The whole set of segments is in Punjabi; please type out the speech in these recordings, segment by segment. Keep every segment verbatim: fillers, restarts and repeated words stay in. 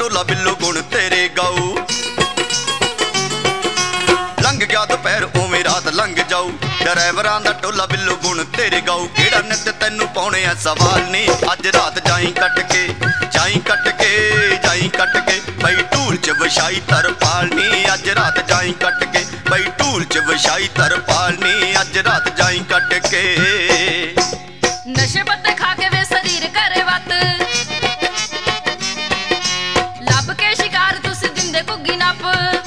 ਢੋਲਾ ਬਿੱਲੋ ਗੁਣ ਤੇਰੇ ਗਾਊ। ਲੰਘ ਗਿਆ ਦੁਪਹਿਰ ਉਵੇਂ ਰਾਤ ਲੰਘ ਜਾਊ, ਡਰਾਈਵਰਾਂ ਦਾ ਢੋਲਾ ਬਿੱਲੋ ਗੁਣ ਤੇਰੇ ਗਾਊ। ਕਿਹੜਾ ਨਿੱਤ ਤੈਨੂੰ ਪਾਉਣੇ ਆ ਸਵਾਲ ਨੀ, ਅੱਜ ਰਾਤ ਜਾਈ ਕੱਟ ਕੇ ਜਾਈ ਕੱਟ ਕੇ ਜਾਈ ਕੱਟ ਕੇ ਬਈ ਢੂਲ ਚ ਵਿਛਾਈ ਤਰਪਾਲ ਨੀ, ਅੱਜ ਰਾਤ ਜਾਈ ਕੱਟ ਕੇ ਬਈ ਢੂਲ ਚ ਵਿਛਾਈ ਤਰਪਾਲ ਨੀ, ਅੱਜ ਰਾਤ ਜਾਈ ਕੱਟ ਕੇ। ਨਸ਼ੇ ਪੱਤੇ ਖਾ ਕੇ ਵੇ ਸਰੀਰ ਘਰੇ ਵੱਤ, ਲੱਭ ਕੇ ਸ਼ਿਕਾਰ ਤੁਸੀਂ ਦਿੰਦੇ ਘੁੱਗੀ ਨੱਪ।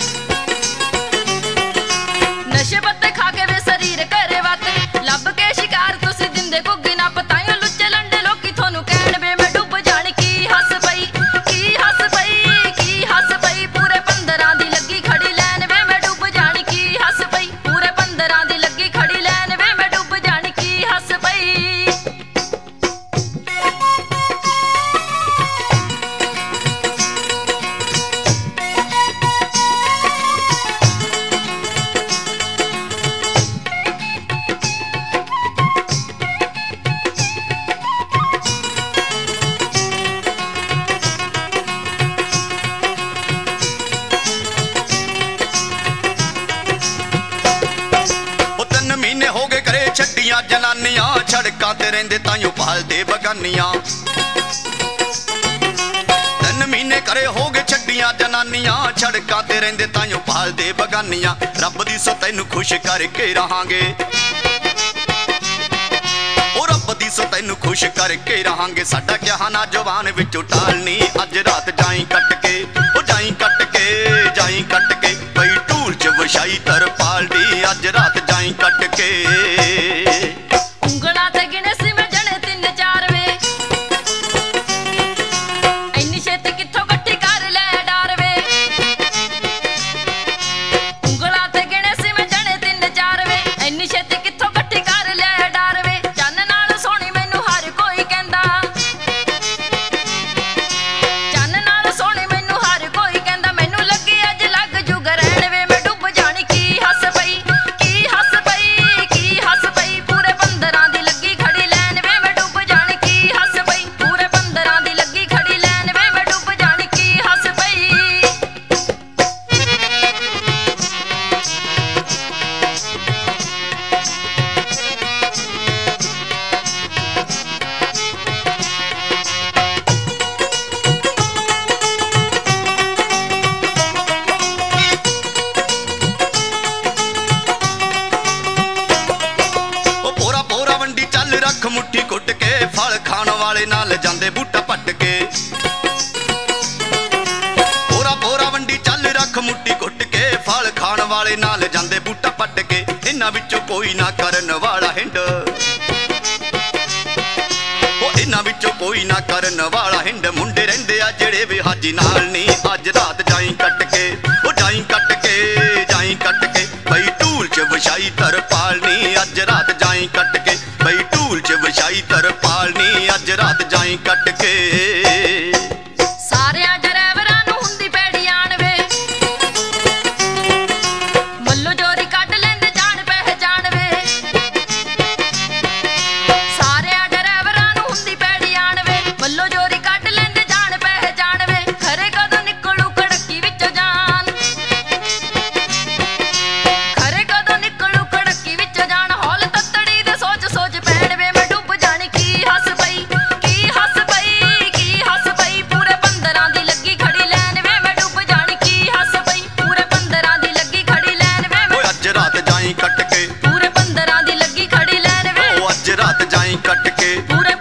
ਨਸ਼ੇ ਪੱਤੇ ਖਾ ਕੇ ਵੇ ਸਰੀਰ ਘਰੇ ਵੱਤ, ਲੱਭ ਕੇ ਸ਼ਿਕਾਰ ਤੁਸੀਂ ਦਿੰਦੇ ਘੁੱਗੀ ਨੱਪ। ਤਾਈਓ ਲੁੱਚੇ ਲੰਡੇ ਲੋਕੀ ਤੁਹਾਨੂੰ ਕਹਿਣ ਵੇ ਮੈਂ ਡੁੱਬ ਜਾਣੀ, ਕੀ ਹੱਸ ਪਈ ਕੀ ਹੱਸ ਪਈ ਕੀ ਹੱਸ ਪਈ, ਪੂਰੇ ਪੰਦਰਾਂ ਦੀ ਲੱਗੀ ਖੜੀ ਲੈਣ ਵੇ ਮੈਂ ਡੁੱਬ ਜਾਣੀ, ਕੀ ਹੱਸ ਪਈ ਪੂਰੇ ਪੰਦਰਾਂ ਦੀ ਲੱਗੀ ਖੜੀ ਲੈਣ ਵੇ ਮੈਂ ਡੁੱਬ ਜਾਣੀ, ਕੀ ਹੱਸ ਪਈ। ਮਹੀਨੇ ਹੋ ਗਏ ਘਰੇ ਛੱਡੀਆਂ ਜਨਾਨੀਆਂ, ਸੜਕਾਂ ਤੇ ਰਹਿੰਦੇ ਤਾਈਓ ਭਾਲਦੇ ਬਗਾਨੀਆਂ। ਤਿੰਨ ਮਹੀਨੇ ਘਰੇ ਹੋ ਗਏ ਛੱਡੀਆਂ ਜਨਾਨੀਆਂ, ਸੜਕਾਂ ਤੇ ਰਹਿੰਦੇ ਤਾਈਓ ਭਾਲਦੇ ਬਗਾਨੀਆਂ। ਰੱਬ ਦੀ ਸੋ ਤੈਨੂੰ ਖੁਸ਼ ਕਰਕੇ ਰਹਾਂਗੇ, ਉਹ ਰੱਬ ਦੀ ਸੋ ਤੈਨੂੰ ਖੁਸ਼ ਕਰਕੇ ਰਹਾਂਗੇ। ਸਾਡਾ ਕਿਹਾਣਾ ਜਵਾਨ ਵਿੱਚੋਂ ਟਾਲਨੀ, ਅੱਜ ਰਾਤ ਜਾਈ ਕੱਟ ਕੇ ਉਹ ਜਾਈ ਕੱਟ ਕੇ ਜਾਈ ਕੱਟ ਕੇ ਬਈ ਢੂਲ ਚ ਵਿਛਾਈ ਤਰਪਾਲ ਦੀ, ਅੱਜ ਰਾਤ ਜਾਈ ਕੱਟ ਕੇ। ਉਂਗਲਾਂ ਤੇ ਗਿਣੇ ਸੀ ਮੈਂ ਜਣੇ ਤਿੰਨ ਚਾਰ ਵੇ, ਇੰਨੀ ਛੇਤੀ ਕਿੱਥੋਂ ਇਕੱਠੀ ਕਰ ਲੈ ਡਾਰ ਵੇ। ਉਂਗਲਾਂ ਤੇ ਗਿਣੇ ਸੀ ਮੈਂ ਜਣੇ ਤਿੰਨ ਚਾਰ ਵੇ, ਇੰਨੀ ਛੇਤੀ ਕਿੱਥੋਂ ਇਕੱਠੀ ਕਰ ਲੈ ਡਾਰ ਵੇ। ਚੰਨ ਨਾਲ ਸੋਹਣੀ ਮੈਨੂੰ ਹਰ ਕੋਈ ਕਹਿੰਦਾ, ਚੰਨ ਨਾਲ ਸੋਹਣੀ ਮੈਨੂੰ ਹਰ ਕੋਈ ਕਹਿੰਦਾ, ਮੈਨੂੰ ਲੱਗੀ ਅੱਜ ਲੱਗ ਜੂ ਰਹਿਣ ਵੇ ਮੈਂ ਡੁੱਬ ਜਾਣੀ, ਕੀ ਹੱਸ ਪਈ ਕੀ ਹੱਸ ਪਈ ਕੀ ਹੱਸ ਪਈ, ਪੂਰੇ ਪੰਦਰਾਂ ਦੀ ਲੱਗੀ ਖੜੀ ਲੈਣ ਵੇ ਮੈਂ ਡੁੱਬ ਜਾਣੀ, ਕੀ ਹੱਸ ਪਈ ਪੂਰੇ ਪੰਦਰਾਂ ਦੀ ਲੱਗੀ ਖੜੀ ਲੈਣ ਵੇ ਮੈਂ ਡੁੱਬ ਜਾਣੀ, ਕੀ ਹੱਸ ਪਈ। ਰੱਖ ਮੁੱਠੀ ਕੁੱਟ ਕੇ ਫਲ ਖਾਣ ਵਾਲੇ ਨਾਲ ਜਾਂਦੇ ਬੂਟਾ ਪੱਟ ਕੇ। ਪੋਰਾ ਪੋਰਾ ਵੰਡੀ ਚੱਲ ਰੱਖ ਮੁੱਠੀ ਕੁੱਟ ਕੇ ਫਲ ਖਾਣ ਵਾਲੇ ਨਾਲ ਜਾਂਦੇ ਬੂਟਾ ਪੱਟ ਕੇ। ਇਹਨਾਂ ਵਿੱਚੋਂ ਕੋਈ ਨਾ ਕਰਨ ਵਾਲਾ ਹਿੰਡ, ਉਹ ਇਹਨਾਂ ਵਿੱਚੋਂ ਕੋਈ ਨਾ ਕਰਨ ਵਾਲਾ ਹਿੰਡ। ਮੁੰਡੇ ਰਹਿੰਦੇ ਆ ਜਿਹੜੇ ਵੀ ਹਾਜੀ ਨਾਲ ਨੀ, ਅੱਜ ਰਾਤ ਜਾਈ ਕੱਟ ਕੇ ਉਹ ਜਾਈ ਕੱਟ ਕੇ ਜਾਈ ਕੱਟ ਕੇ ਬਈ ਢੂਲ ਚ ਵਿਛਾਈ ਤਰਪਾਲ ਨੀ, ਅੱਜ ਰਾਤ ਜਾਈ ਕੱਟ ਕੇ ਬਈ ਢੂਲ ਚ ਵਿਛਾਈ ਤਰਪਾਲ ਨੀ, ਅੱਜ ਰਾਤ ਜਾਈ ਕੱਟ ਕੇ। ਸਾਰਿਆਂ ਡਰਾਈਵਰਾਂ ਨੂੰ ਹੁੰਦੀ ਪੈੜੀ ਆਣ ਵੇ, ਮੱਲੋ ਜੋਰੀ ਕੱਢ ਲੈਂਦੇ ਜਾਣ ਪਹਿਚਾਣ ਵੇ। ਸਾਰਿਆਂ ਡਰਾਈਵਰਾਂ ਨੂੰ ਹੁੰਦੀ ਪੈੜੀ ਆਣ ਵੇ, ਮੱਲੋ ਜੋਰੀ ਕੱਢ ਲੈਂਦੇ ਜਾਣ ਪਹਿਚਾਣ ਵੇ। ਖਰੇ ਕਦੋਂ ਨਿਕਲੂ ਕੜਕੀ ਵਿੱਚੋਂ ਜਾਨ, ਖਰੇ ਕਦੋਂ ਨਿਕਲੂ ਕੜਕੀ ਵਿੱਚੋਂ ਜਾਨ। ਹੌਲ ਤੱਤੜੀ ਦੇ ਸੋਚ ਸੋਚ ਪੈਣ ਵੇ ਮੈਂ ਡੁੱਬ ਜਾਣੀ, ਕੀ ਹੱਸ ਪਈ ਕੀ ਹੱਸ ਪਈ ਕੀ ਹੱਸ ਪਈ, ਪੂਰੇ ਪੰਦਰਾਂ ਦੀ ਲੱਗੀ ਖੜੀ ਲੈਣ ਵੇ ਮੈਂ ਡੁੱਬ ਜਾਣੀ, ਕੀ ਹੱਸ ਪਈ ਪੂਰੇ ਪੰਦਰਾਂ ਦੀ ਲੱਗੀ ਖੜੀ ਲੈਣ ਵੇ ਮੈਂ। ਓਏ ਅੱਜ ਰਾਤ ਜਾਈ ਕੱਟ ਕੇ ਪੂਰੇ ਪੰਦਰਾਂ ਦੀ ਲੱਗੀ ਖੜੀ ਲੈਣ ਵੇ, ਉਹ ਅੱਜ ਰਾਤ ਜਾਈ ਕੱਟ ਕੇ ਪੂਰੇ